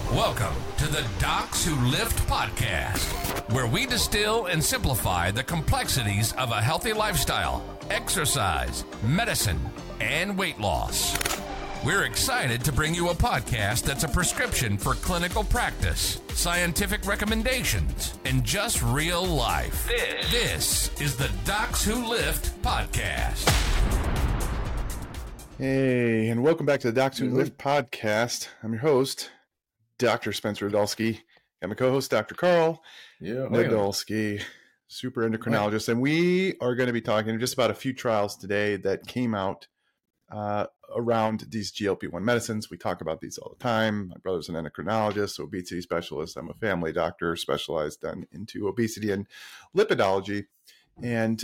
Welcome to the Docs Who Lift podcast, where we distill and simplify the complexities of a healthy lifestyle, exercise, medicine, and weight loss. We're excited to bring you a podcast that's a prescription for clinical practice, scientific recommendations, and just real life. This is the Docs Who Lift podcast. Hey, and welcome back to the Docs Who Lift podcast. I'm your host, Dr. Spencer Nadolski. I'm my co-host, Dr. Carl Nadolski, super endocrinologist. And we are going to be talking just about a few trials today that came out around these GLP-1 medicines. We talk about these all the time. My brother's an endocrinologist, obesity specialist. I'm a family doctor specialized into obesity and lipidology. And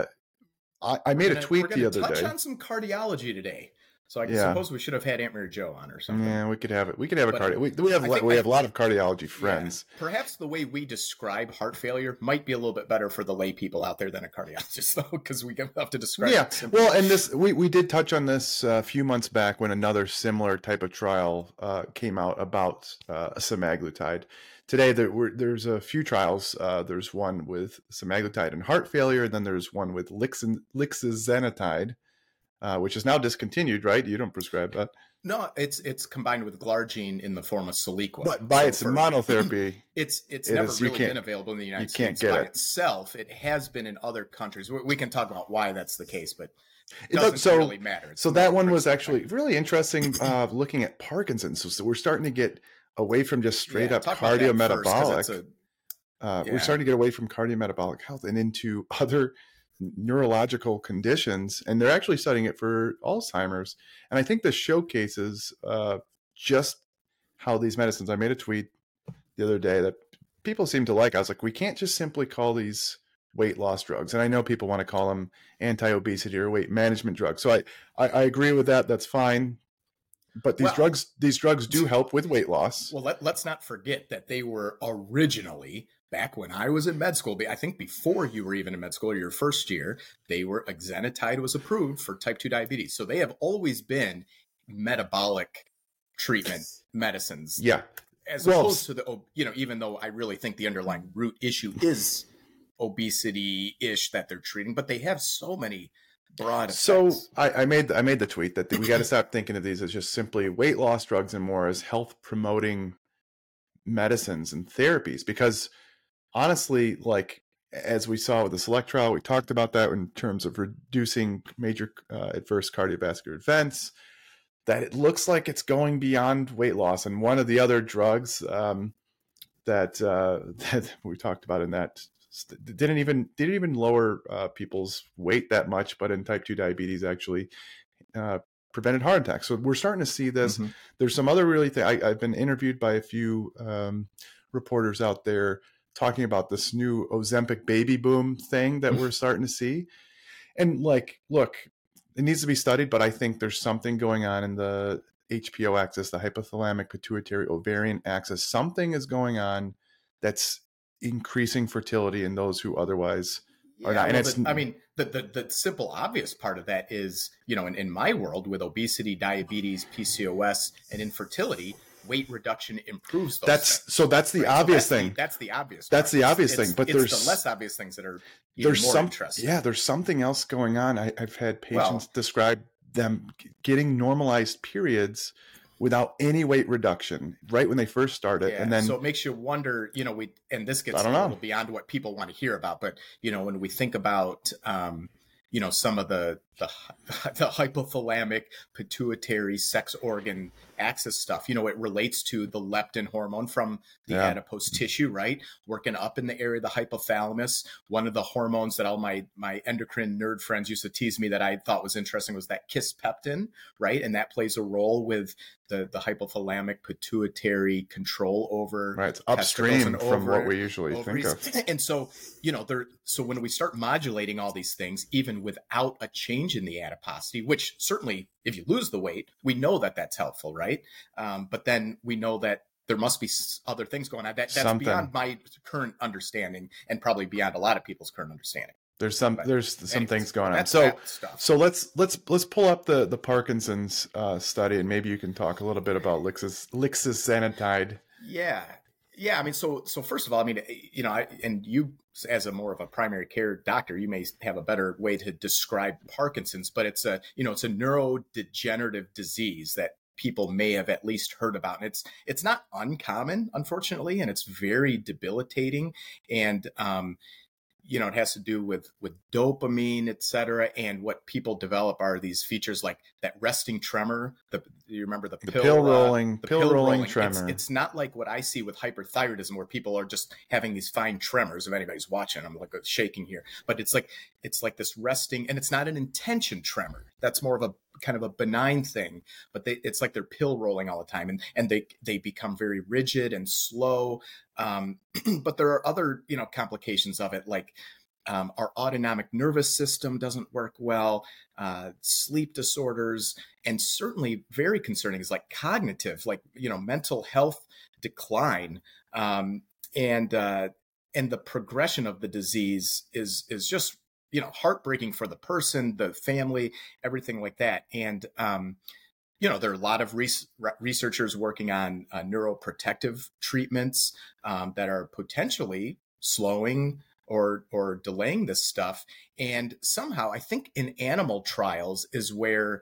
I made a tweet the other day. We're going to touch on some cardiology today. So I suppose we should have had Aunt Mary Jo on or something. Yeah, we could have it. We could have a cardio. We have a lot of cardiology friends. Yeah, perhaps the way we describe heart failure might be a little bit better for the lay people out there than a cardiologist, though, because we have to describe it simply. Well, and we did touch on this a few months back when another similar type of trial came out about semaglutide. Today, there's a few trials. There's one with semaglutide and heart failure, and then there's one with lixisenatide, which is now discontinued, right? You don't prescribe that. No, it's combined with glargine in the form of Soliqua. But by its monotherapy, it's never really been available in the United States by itself. It has been in other countries. We can talk about why that's the case, but it doesn't really matter. So that one was actually really interesting, looking at Parkinson's. So we're starting to get away from just straight up cardiometabolic. We're starting to get away from cardiometabolic health and into other neurological conditions, and they're actually studying it for Alzheimer's. And I think this showcases just how these medicines. I made a tweet the other day that people seem to like. I was like, we can't just simply call these weight loss drugs, and I know people want to call them anti-obesity or weight management drugs. So I agree with that. That's fine. But these drugs do help with weight loss. Well, let's not forget that they were originally, back when I was in med school, I think before you were even in med school, or your first year, exenatide was approved for type 2 diabetes. So they have always been metabolic treatment medicines. Yeah. As opposed to even though I really think the underlying root issue is obesity-ish that they're treating, but they have so many broad effects. So I made the tweet that we got to stop thinking of these as just simply weight loss drugs and more as health promoting medicines and therapies, because honestly, like as we saw with the SELECT trial, we talked about that in terms of reducing major adverse cardiovascular events, that it looks like it's going beyond weight loss. And one of the other drugs that we talked about in that didn't even lower people's weight that much, but in type 2 diabetes actually prevented heart attacks. So we're starting to see this. Mm-hmm. There's some other really things. I've been interviewed by a few reporters out there talking about this new Ozempic baby boom thing that we're starting to see. And like, look, it needs to be studied, but I think there's something going on in the HPO axis, the hypothalamic pituitary ovarian axis. Something is going on that's increasing fertility in those who otherwise are not. And the simple obvious part of that is, in my world with obesity, diabetes, PCOS, and infertility, weight reduction improves those things. That's the obvious thing. That's the obvious. That's the obvious thing. But there's the less obvious things that are even more interesting. Yeah, there's something else going on. I've had patients describe them getting normalized periods without any weight reduction right when they first started. Yeah, and then, so it makes you wonder, and this gets a little beyond what people want to hear about, but, when we think about, some of the hypothalamic pituitary sex organ axis stuff, it relates to the leptin hormone from the adipose tissue, right? Working up in the area of the hypothalamus. One of the hormones that all my endocrine nerd friends used to tease me that I thought was interesting was that kisspeptin, right? And that plays a role with the hypothalamic pituitary control over. Right, it's upstream from what we usually think of. And so, so when we start modulating all these things, even without a change in the adiposity, which certainly if you lose the weight, we know that that's helpful, right? But then we know that there must be other things going on. That's beyond my current understanding, and probably beyond a lot of people's current understanding. There's some things going on. So let's pull up the Parkinson's study, and maybe you can talk a little bit about lixisenatide. Yeah. Yeah. I mean, so first of all, I mean, and you as a more of a primary care doctor, you may have a better way to describe Parkinson's, but it's a neurodegenerative disease that people may have at least heard about. And it's not uncommon, unfortunately, and it's very debilitating. And, it has to do with dopamine, et cetera. And what people develop are these features like that resting tremor. You remember the pill rolling tremor. It's not like what I see with hyperthyroidism, where people are just having these fine tremors. If anybody's watching, I'm like shaking here, but it's like this resting, and it's not an intention tremor. That's more of a kind of a benign thing, but it's like they're pill rolling all the time, and they become very rigid and slow. But there are other, complications of it, like our autonomic nervous system doesn't work well, sleep disorders, and certainly very concerning is like cognitive, like, mental health decline. And the progression of the disease is just, heartbreaking for the person, the family, everything like that. And, there are a lot of researchers working on neuroprotective treatments that are potentially slowing or delaying this stuff. And somehow, I think in animal trials is where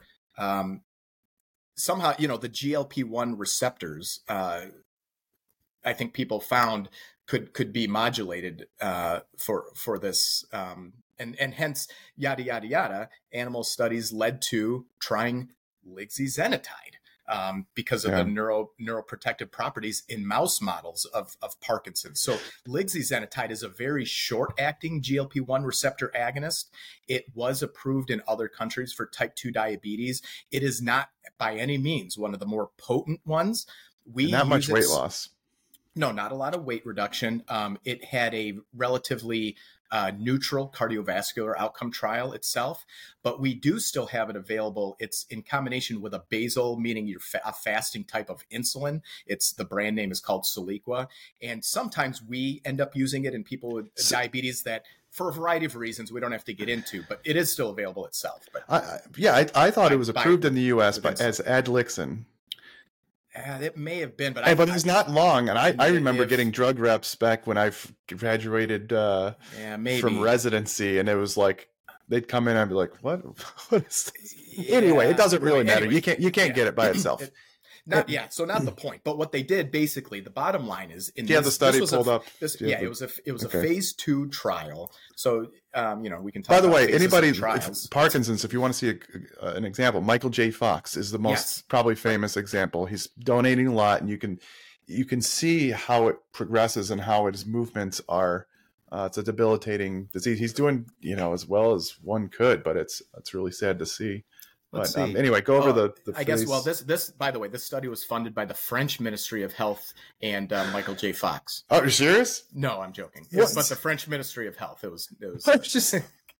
somehow, the GLP-1 receptors, I think people found could be modulated for this. And hence, yada, yada, yada, animal studies led to trying lixoxenatide because of the neuroprotective properties in mouse models of Parkinson's. So lixoxenatide is a very short-acting GLP-1 receptor agonist. It was approved in other countries for type 2 diabetes. It is not by any means one of the more potent ones. Not much weight loss. No, not a lot of weight reduction. It had a relatively neutral cardiovascular outcome trial itself, but we do still have it available. It's in combination with a basal, meaning a fasting type of insulin. The brand name is called Soliqua. And sometimes we end up using it in people with diabetes that, for a variety of reasons we don't have to get into, but it is still available itself. But I thought it was approved in the U.S. as Adlixin. It may have been, but but it's not long. And I remember getting drug reps back when I graduated from residency, and it was like they'd come in and I'd be like, "What is this?" Anyway, it doesn't really matter. You can't get it by itself. So not the point. But what they did, basically, the bottom line is the study pulled up. It was a phase 2 trial. So we can talk. By the way, anybody Parkinson's, if you want to see an example, Michael J. Fox is the most probably famous example. He's donating a lot, and you can see how it progresses and how his movements are. It's a debilitating disease. He's doing as well as one could, but it's really sad to see. But anyway, go over the I guess, well, this, by the way, this study was funded by the French Ministry of Health and Michael J. Fox. Oh, you're serious? No, I'm joking. But the French Ministry of Health. It was I was just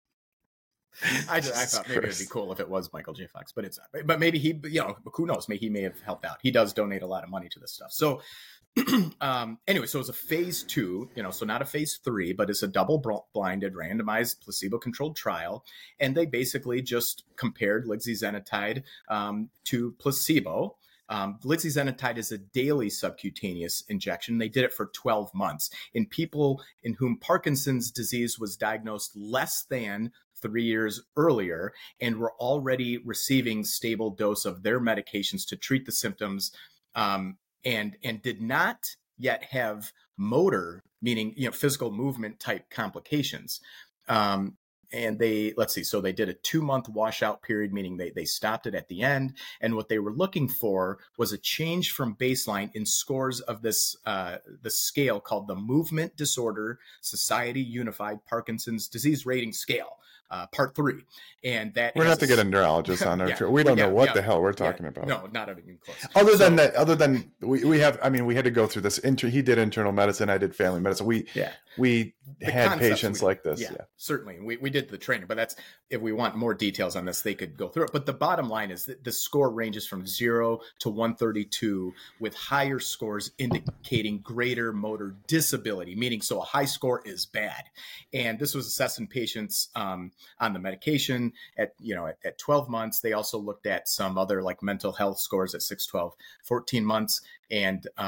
I thought maybe it'd be cool if it was Michael J. Fox, but it's not. But maybe he, who knows? Maybe he may have helped out. He does donate a lot of money to this stuff. So anyway, so it's a phase 2, so not a phase 3, but it's a double-blinded, randomized, placebo-controlled trial, and they basically just compared lixoxenatide to placebo. Lixoxenatide is a daily subcutaneous injection. They did it for 12 months in people in whom Parkinson's disease was diagnosed less than 3 years earlier and were already receiving stable dose of their medications to treat the symptoms. And did not yet have motor, meaning physical movement type complications. And they so they did a 2-month washout period, meaning they stopped it at the end. And what they were looking for was a change from baseline in scores of this the scale called the Movement Disorder Society Unified Parkinson's Disease Rating Scale. Part 3, and that we're gonna have to get a neurologist on there. We don't know what the hell we're talking about. No, not even close. Other than we have, we had to go through this. He did internal medicine. I did family medicine. We had patients like this. Yeah, certainly. We did the training, but that's, if we want more details on this, they could go through it. But the bottom line is that the score ranges from 0 to 132, with higher scores indicating greater motor disability, meaning so a high score is bad. And this was assessing patients on the medication at 12 months. They also looked at some other like mental health scores at 6, 12, 14 months. And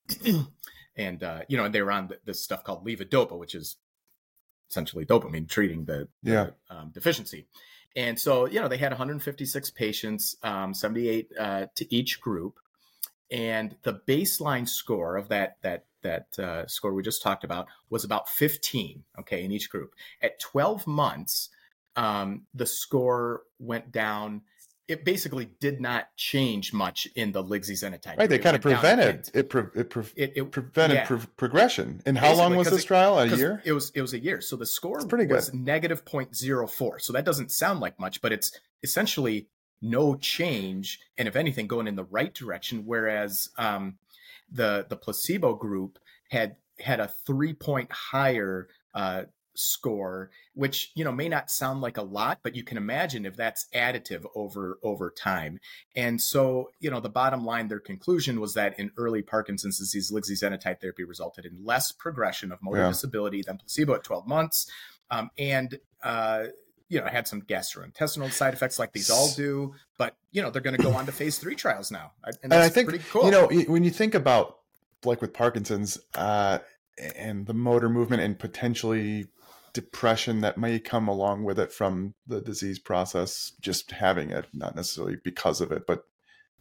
And they were on this stuff called levodopa, which is essentially dopamine treating the deficiency. And so, they had 156 patients, 78 to each group. And the baseline score of that score we just talked about was about 15, in each group. At 12 months, the score went down. It basically did not change much in the lixisenatide. Right, they kind of prevented it prevented progression. And how long was this trial? A year? It was a year. So the score was negative 0.04. So that doesn't sound like much, but it's essentially no change, and if anything, going in the right direction. Whereas the placebo group had a 3-point higher score, which may not sound like a lot, but you can imagine if that's additive over time. And so the bottom line, their conclusion was that in early Parkinson's disease, lixisenatide therapy resulted in less progression of motor disability than placebo at 12 months, and had some gastrointestinal side effects like these all do, but they're going to go on to phase 3 trials now, and that's I think pretty cool. When you think about like with Parkinson's and the motor movement and potentially depression that may come along with it from the disease process, just having it, not necessarily because of it, but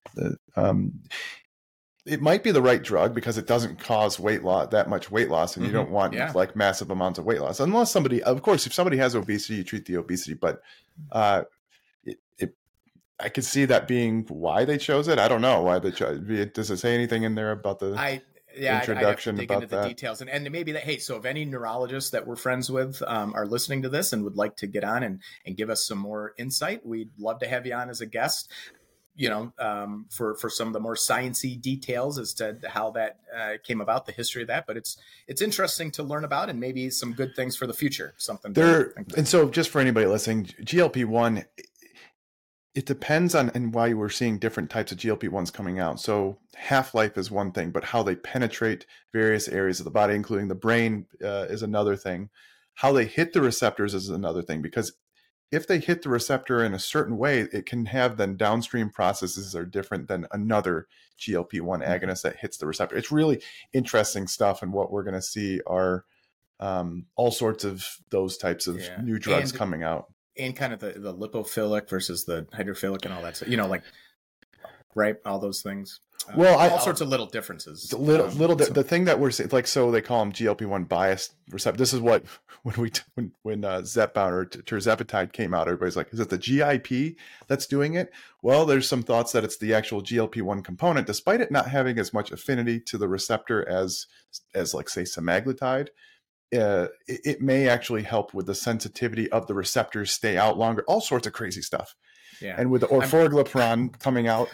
it might be the right drug because it doesn't cause that much weight loss, and you don't want like massive amounts of weight loss. Unless somebody, of course, if somebody has obesity, you treat the obesity, but I could see that being why they chose it. I don't know why they chose. Does it say anything in there about the introduction I'd have to dig into the details, and maybe that, hey, so if any neurologists that we're friends with are listening to this and would like to get on and give us some more insight, we'd love to have you on as a guest, for some of the more sciencey details as to how that came about, the history of that. But it's interesting to learn about, and maybe some good things for the future, something there. And so just for anybody listening, GLP-1, it depends on and why we're seeing different types of GLP-1s coming out. So half-life is one thing, but how they penetrate various areas of the body, including the brain, is another thing. How they hit the receptors is another thing, because if they hit the receptor in a certain way, it can have then downstream processes that are different than another GLP-1 agonist that hits the receptor. It's really interesting stuff, and what we're going to see are all sorts of those types of new drugs coming out. And kind of the lipophilic versus the hydrophilic and all that. So, right? All those things. All sorts of little differences. The thing that we're saying, like, so they call them GLP-1 biased receptor. This is what when Zepbound or tirzepatide came out, everybody's like, is it the GIP that's doing it? Well, there's some thoughts that it's the actual GLP-1 component, despite it not having as much affinity to the receptor as like, say, semaglutide. It may actually help with the sensitivity of the receptors, stay out longer, all sorts of crazy stuff. Yeah. And with the orforglipron coming out,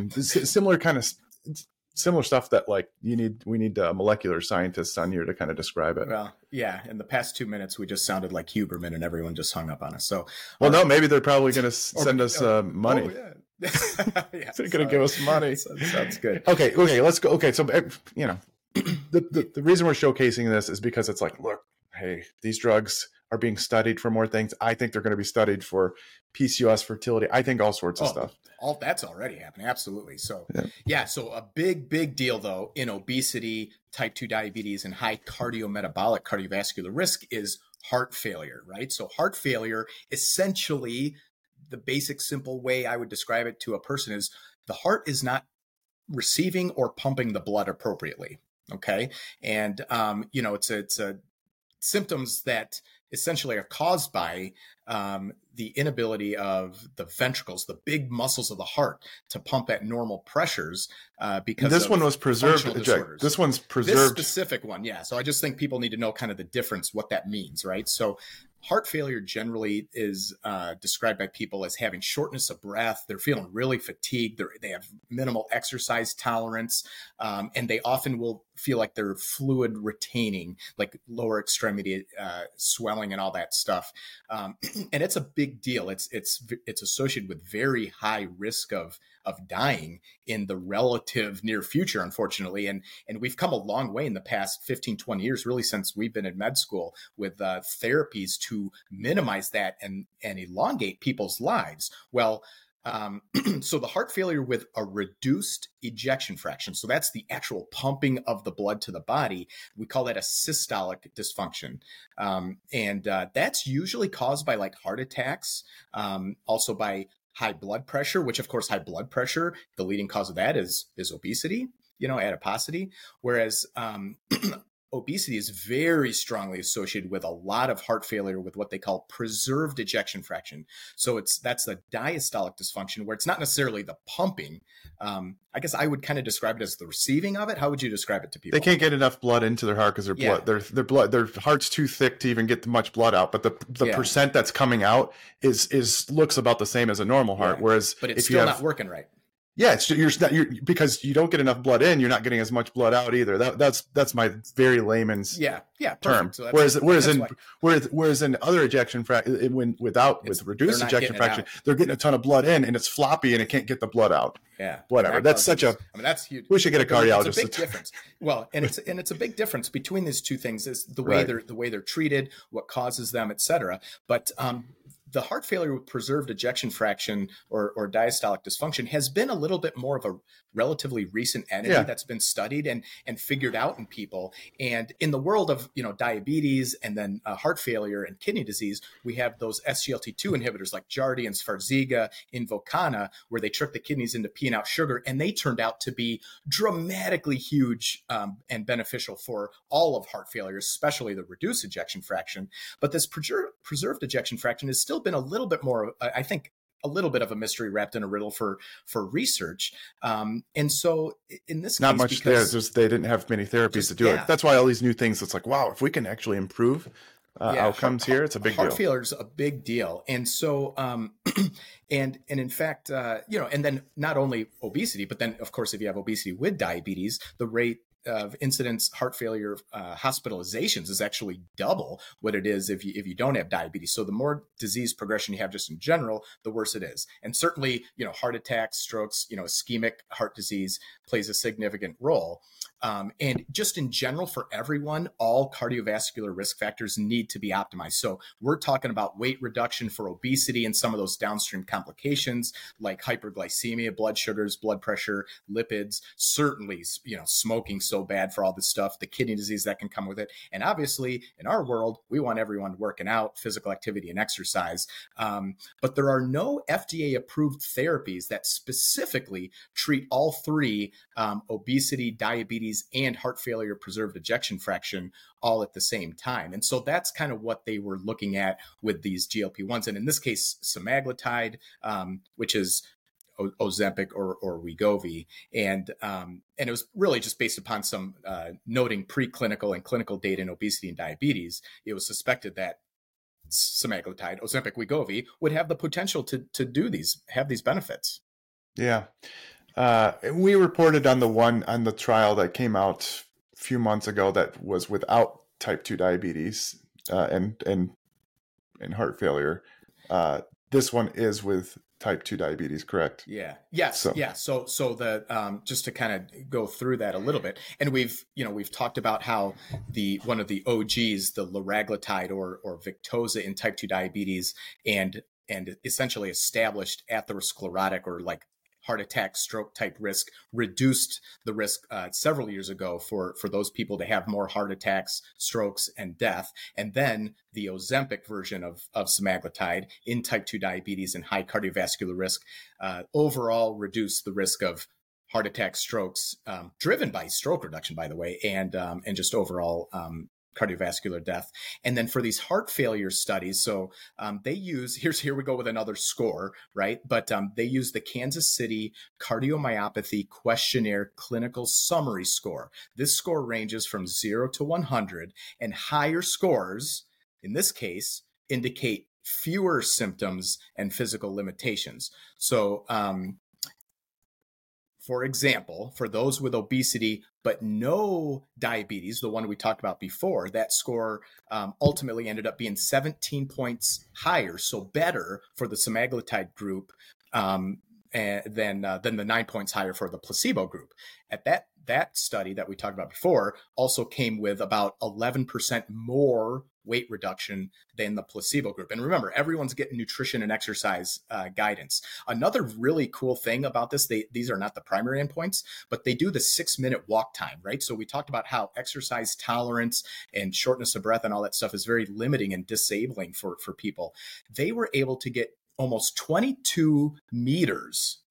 similar stuff that like we need molecular scientists on here to kind of describe it. Well, yeah. In the past 2 minutes, we just sounded like Huberman, and everyone just hung up on us. So, no, maybe they're probably going to send us money. Oh, yeah. They're going to give us money. Sounds good. Okay, let's go. Okay, so the reason we're showcasing this is because it's like, look, hey, these drugs are being studied for more things. I think they're going to be studied for PCOS, fertility. I think all sorts of stuff. All that's already happening. Absolutely. So so a big deal though in obesity, type 2 diabetes, and high cardiometabolic cardiovascular risk is heart failure, right? So heart failure, essentially the basic simple way I would describe it to a person is the heart is not receiving or pumping the blood appropriately. Okay. And, it's symptoms that essentially are caused by the inability of the ventricles, the big muscles of the heart, to pump at normal pressures because this one was preserved. This one's preserved. This specific one, yeah. So I just think people need to know kind of the difference, what that means, right? So heart failure generally is described by people as having shortness of breath. They're feeling really fatigued. They have minimal exercise tolerance, and they often will feel like they're fluid retaining, like lower extremity swelling and all that stuff. And it's a big deal. It's associated with very high risk of dying in the relative near future, unfortunately. And we've come a long way in the past 15, 20 years, really since we've been in med school, with therapies to minimize that and elongate people's lives. Well, So the heart failure with a reduced ejection fraction, so that's the actual pumping of the blood to the body, we call that a systolic dysfunction. And that's usually caused by like heart attacks, also by high blood pressure, which of course high blood pressure, the leading cause of that is obesity, adiposity. Whereas obesity is very strongly associated with a lot of heart failure with what they call preserved ejection fraction. So that's the diastolic dysfunction, where it's not necessarily the pumping. I guess I would kind of describe it as the receiving of it. How would you describe it to people? They can't get enough blood into their heart because their heart's too thick to even get much blood out. But the percent that's coming out is looks about the same as a normal heart. Yeah. Whereas but it's still not working right. Yeah, you're because you don't get enough blood in, you're not getting as much blood out either. That's my very layman's term. So whereas in other ejection fraction, with reduced ejection fraction, they're getting a ton of blood in and it's floppy and it can't get the blood out. Yeah, whatever. That's huge. We should get a cardiologist. It's a big difference. Well, and it's a big difference between these two things is the way they're treated, what causes them, etc. But the heart failure with preserved ejection fraction or diastolic dysfunction has been a little bit more of a relatively recent entity that's been studied and figured out in people. And in the world of diabetes and then heart failure and kidney disease, we have those SGLT2 inhibitors like Jardiance, Farxiga, Invokana, where they trick the kidneys into peeing out sugar, and they turned out to be dramatically huge and beneficial for all of heart failure, especially the reduced ejection fraction. But this preserved ejection fraction has still been a little bit more, I think, a little bit of a mystery wrapped in a riddle for research. And so in this not case, much there, just they didn't have many therapies to do it. That's why all these new things, it's like, wow, if we can actually improve outcomes here, it's a big deal. Heart failure is a big deal. And so, and in fact, and then not only obesity, but then of course, if you have obesity with diabetes, the rate of incidence heart failure hospitalizations is actually double what it is if you don't have diabetes. So the more disease progression you have just in general, the worse it is. And certainly, heart attacks, strokes, ischemic heart disease plays a significant role. And just in general for everyone, all cardiovascular risk factors need to be optimized. So we're talking about weight reduction for obesity and some of those downstream complications like hyperglycemia, blood sugars, blood pressure, lipids, certainly, smoking so bad for all this stuff, the kidney disease that can come with it. And obviously in our world, we want everyone working out, physical activity and exercise. But there are no FDA approved therapies that specifically treat all three, obesity, diabetes, and heart failure, preserved ejection fraction all at the same time. And so that's kind of what they were looking at with these GLP-1s. And in this case, semaglutide, which is Ozempic or Wegovy. And it was really just based upon some noting preclinical and clinical data in obesity and diabetes. It was suspected that semaglutide, Ozempic, Wegovy would have the potential to have these benefits. Yeah. We reported on the trial that came out a few months ago that was without type 2 diabetes and heart failure. This one is with type 2 diabetes, correct? Yeah. Yes. So the just to kind of go through that a little bit, and we've talked about how one of the OGs, the liraglutide or Victoza in type 2 diabetes, and essentially established atherosclerotic or like heart attack, stroke type risk, reduced the risk several years ago for those people to have more heart attacks, strokes, and death. And then the Ozempic version of semaglutide in type 2 diabetes and high cardiovascular risk overall reduced the risk of heart attack, strokes, driven by stroke reduction, by the way, and just overall cardiovascular death. And then for these heart failure studies, so they use, here we go with another score, right? But they use the Kansas City Cardiomyopathy Questionnaire Clinical Summary Score. This score ranges from 0 to 100, and higher scores, in this case, indicate fewer symptoms and physical limitations. So, for example, for those with obesity but no diabetes, the one we talked about before, that score ultimately ended up being 17 points higher, so better for the semaglutide group than the 9 points higher for the placebo group. At that study that we talked about before also came with about 11% more weight reduction than the placebo group. And remember, everyone's getting nutrition and exercise guidance. Another really cool thing about this, these are not the primary endpoints, but they do the 6-minute walk time, right? So we talked about how exercise tolerance and shortness of breath and all that stuff is very limiting and disabling for people. They were able to get almost 22 meters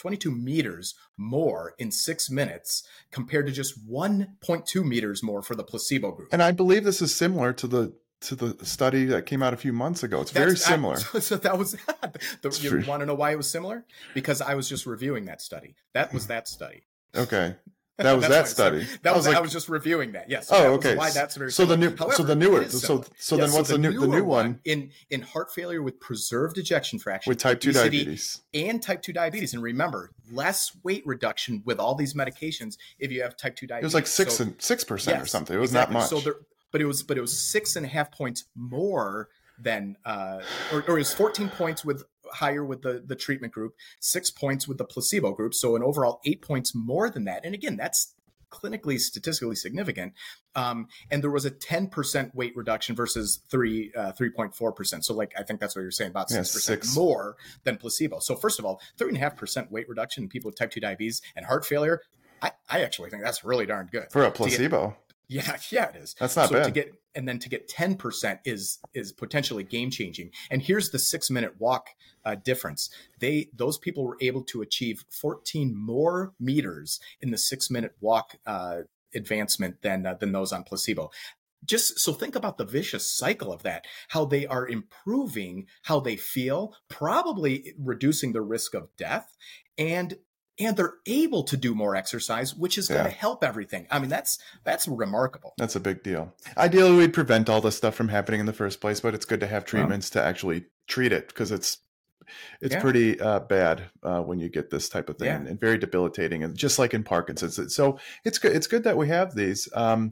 more in 6 minutes compared to just 1.2 meters more for the placebo group. And I believe this is similar to the study that came out a few months ago. It's very similar. So that was you want to know why it was similar? Because I was just reviewing that study. That was that study. Okay. That was that study. I was just reviewing that. Yes. Oh, okay. Why that's very so similar. the newer. Then what's the new one? In heart failure with preserved ejection fraction, with type 2 diabetes and type 2 diabetes. And remember, less weight reduction with all these medications if you have type 2 diabetes. It was like 6% or something. It was not much. But it was 6.5 points more than or it was 14 points higher with the treatment group, 6 points with the placebo group. So an overall 8 points more than that. And again, that's clinically statistically significant. And there was a 10% weight reduction versus 3.4%. So I think that's what you're saying, about 6% more than placebo. So first of all, 3.5% weight reduction in people with type 2 diabetes and heart failure. I actually think that's really darn good. For a placebo. Yeah, it is. That's not bad. To get 10% is potentially game changing. And here's the 6-minute walk difference. Those people were able to achieve 14 more meters in the 6-minute walk advancement than those on placebo. Just so think about the vicious cycle of that, how they are improving how they feel, probably reducing the risk of death, and they're able to do more exercise, which is going to help everything. I mean, that's remarkable. That's a big deal. Ideally, we'd prevent all this stuff from happening in the first place, but it's good to have treatments to actually treat it, because it's pretty bad when you get this type of thing, and very debilitating, and just like in Parkinson's. So it's good. It's good that we have these.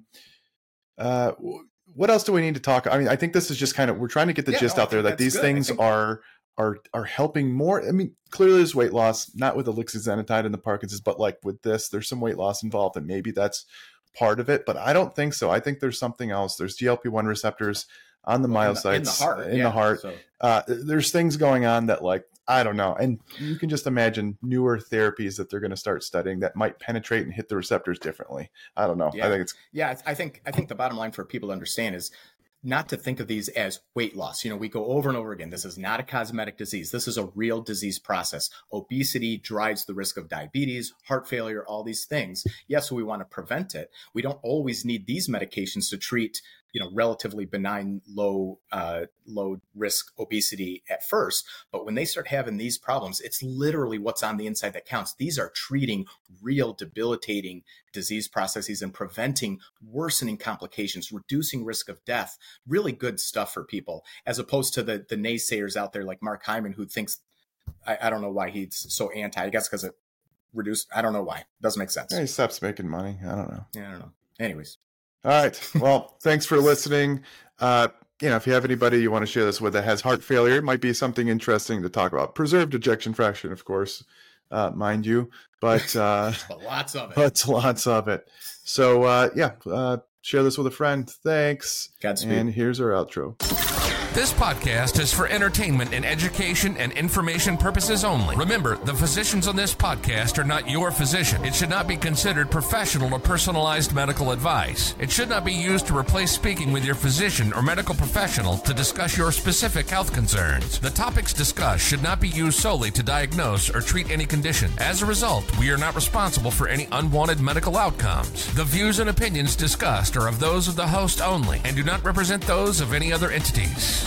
What else do we need to talk? I mean, I think this is just kind of, we're trying to get the gist out there that these things are helping more. I mean, clearly there's weight loss, not with lixisenatide and the Parkinson's, but like with this, there's some weight loss involved, and maybe that's part of it, but I don't think so. I think there's something else. There's GLP-1 receptors on the myocytes in the heart. So. There's things going on that, like, I don't know. And you can just imagine newer therapies that they're going to start studying that might penetrate and hit the receptors differently. I don't know. Yeah. I think I think the bottom line for people to understand is not to think of these as weight loss. You know, we go over and over again. This is not a cosmetic disease. This is a real disease process. Obesity drives the risk of diabetes, heart failure, all these things. Yes, we want to prevent it. We don't always need these medications to treat, relatively benign, low risk obesity at first. But when they start having these problems, it's literally what's on the inside that counts. These are treating real debilitating disease processes and preventing worsening complications, reducing risk of death. Really good stuff for people, as opposed to the naysayers out there like Mark Hyman, who thinks, I don't know why he's so anti. I guess because it reduced. I don't know why. Doesn't make sense. Yeah, he stops making money. I don't know. Yeah, I don't know. Anyways. All right. Well, thanks for listening. If you have anybody you want to share this with that has heart failure, it might be something interesting to talk about. Preserved ejection fraction, of course, mind you, but lots of it. But lots of it. So share this with a friend. Thanks. Godspeed. And here's our outro. This podcast is for entertainment and education and information purposes only. Remember, the physicians on this podcast are not your physician. It should not be considered professional or personalized medical advice. It should not be used to replace speaking with your physician or medical professional to discuss your specific health concerns. The topics discussed should not be used solely to diagnose or treat any condition. As a result, we are not responsible for any unwanted medical outcomes. The views and opinions discussed are of those of the host only and do not represent those of any other entities.